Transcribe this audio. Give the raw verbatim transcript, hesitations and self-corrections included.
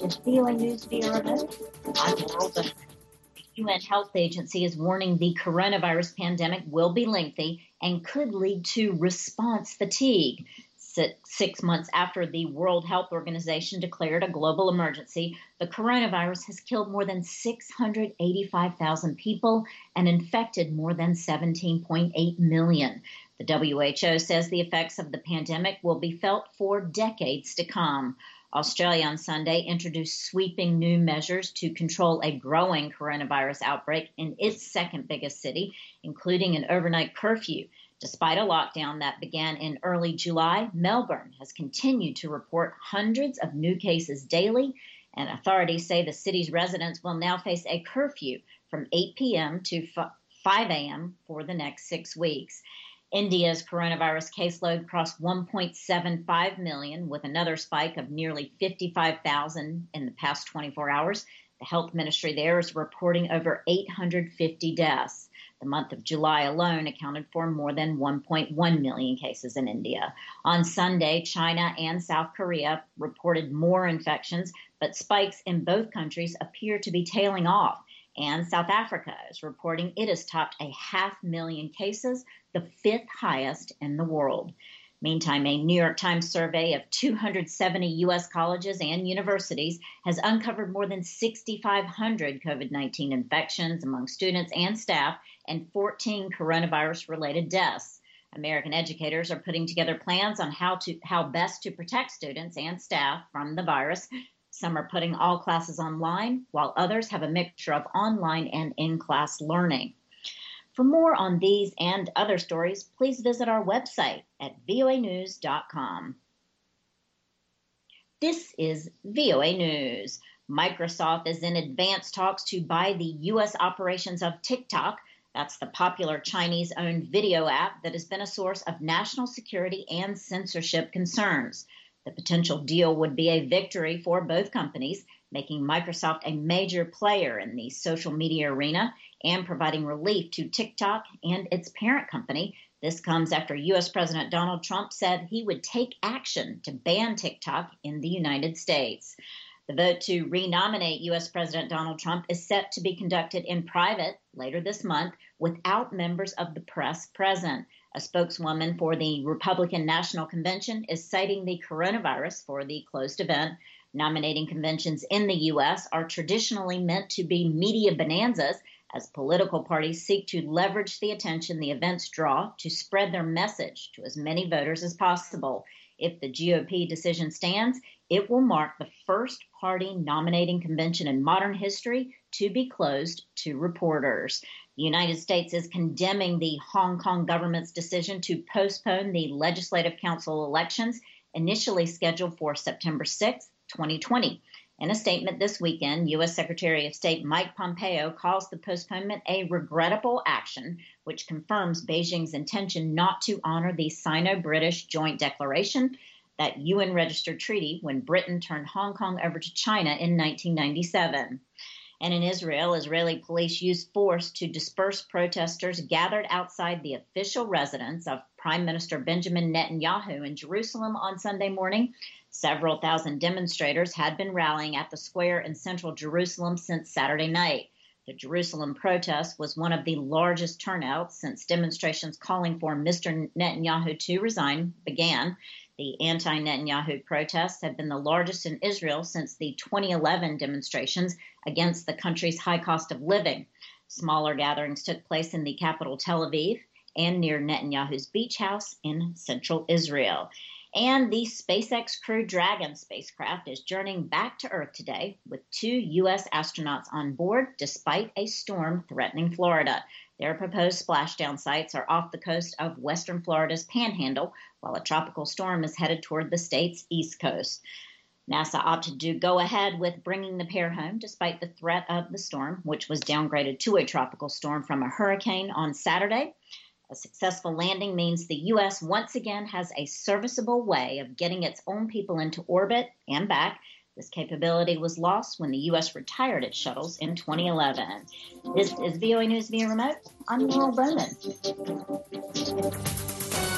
is V O A News via remote. I'm Laurel Bowman. The U N Health Agency is warning the coronavirus pandemic will be lengthy and could lead to response fatigue. Six months after the World Health Organization declared a global emergency, the coronavirus has killed more than six hundred eighty-five thousand people and infected more than seventeen point eight million. The W H O says the effects of the pandemic will be felt for decades to come. Australia on Sunday introduced sweeping new measures to control a growing coronavirus outbreak in its second biggest city, including an overnight curfew. Despite a lockdown that began in early July, Melbourne has continued to report hundreds of new cases daily, and authorities say the city's residents will now face a curfew from eight p.m. to five a.m. for the next six weeks. India's coronavirus caseload crossed one point seven five million, with another spike of nearly fifty-five thousand in the past twenty-four hours. The health ministry there is reporting over eight hundred fifty deaths. The month of July alone accounted for more than one point one million cases in India. On Sunday, China and South Korea reported more infections, but spikes in both countries appear to be tailing off. And South Africa is reporting it has topped a half million cases, the fifth highest in the world. Meantime, a New York Times survey of two hundred seventy U S colleges and universities has uncovered more than six thousand five hundred COVID nineteen infections among students and staff and fourteen coronavirus-related deaths. American educators are putting together plans on how to how best to protect students and staff from the virus. Some are putting all classes online, while others have a mixture of online and in-class learning. For more on these and other stories, please visit our website at V O A news dot com. This is V O A News. Microsoft is in advanced talks to buy the U S operations of TikTok. That's the popular Chinese-owned video app that has been a source of national security and censorship concerns. The potential deal would be a victory for both companies, making Microsoft a major player in the social media arena and providing relief to TikTok and its parent company. This comes after U S President Donald Trump said he would take action to ban TikTok in the United States. The vote to renominate U S President Donald Trump is set to be conducted in private later this month without members of the press present. A spokeswoman for the Republican National Convention is citing the coronavirus for the closed event. Nominating conventions in the U S are traditionally meant to be media bonanzas as political parties seek to leverage the attention the events draw to spread their message to as many voters as possible. If the G O P decision stands, it will mark the first party nominating convention in modern history to be closed to reporters. The United States is condemning the Hong Kong government's decision to postpone the Legislative Council elections initially scheduled for September sixth, twenty twenty. In a statement this weekend, U S Secretary of State Mike Pompeo calls the postponement a regrettable action, which confirms Beijing's intention not to honor the Sino-British Joint Declaration, that U N-registered treaty when Britain turned Hong Kong over to China in nineteen ninety-seven. And in Israel, Israeli police used force to disperse protesters gathered outside the official residence of Prime Minister Benjamin Netanyahu in Jerusalem on Sunday morning. Several thousand demonstrators had been rallying at the square in central Jerusalem since Saturday night. The Jerusalem protest was one of the largest turnouts since demonstrations calling for Mister Netanyahu to resign began. The anti-Netanyahu protests have been the largest in Israel since the twenty eleven demonstrations against the country's high cost of living. Smaller gatherings took place in the capital Tel Aviv and near Netanyahu's beach house in central Israel. And the SpaceX Crew Dragon spacecraft is journeying back to Earth today with two U S astronauts on board despite a storm threatening Florida. Their proposed splashdown sites are off the coast of western Florida's Panhandle, while a tropical storm is headed toward the state's east coast. NASA opted to go ahead with bringing the pair home despite the threat of the storm, which was downgraded to a tropical storm from a hurricane on Saturday. A successful landing means the U S once again has a serviceable way of getting its own people into orbit and back. This capability was lost when the U S retired its shuttles in twenty eleven. This is V O A News via remote. I'm Laurel Bowman.